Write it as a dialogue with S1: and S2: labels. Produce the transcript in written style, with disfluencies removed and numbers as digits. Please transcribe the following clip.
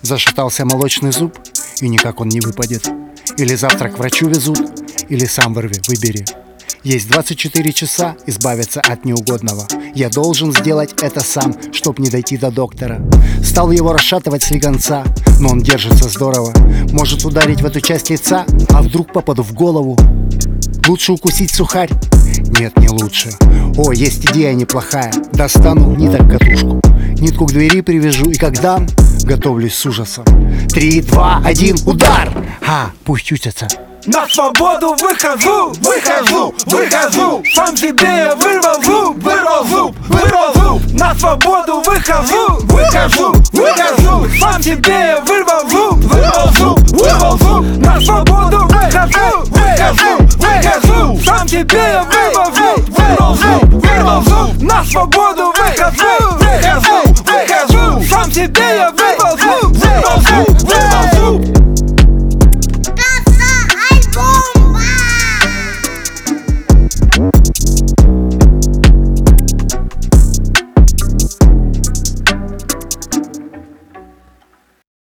S1: Зашатался молочный зуб, и никак он не выпадет. Или завтра к врачу везут, или сам вырви, выбери. Есть 24 часа избавиться от неугодного. Я должен сделать это сам, чтоб не дойти до доктора. Стал его расшатывать слегонца, но он держится здорово. Может ударить в эту часть лица, а вдруг попаду в голову? Лучше укусить сухарь? Нет, не лучше. О, есть идея неплохая. Достану ниток катушку, нитку к двери привяжу, и когда готовлюсь с ужасом. 3, 2, 1, удар! Пусть ютятся.
S2: На свободу выхожу, выхожу, выхожу. Сам себе я вырвал зуб, вырвал зуб, вырвал зуб. На свободу выхожу, выхожу, выхожу. Сам себе я вырвал зуб, вырвал зуб, вырвал зуб. На свободу выхожу, выхожу, выхожу. Сам себе я вырвал зуб, вырвал зуб, вырвал зуб. На свободу выхожу, выхожу.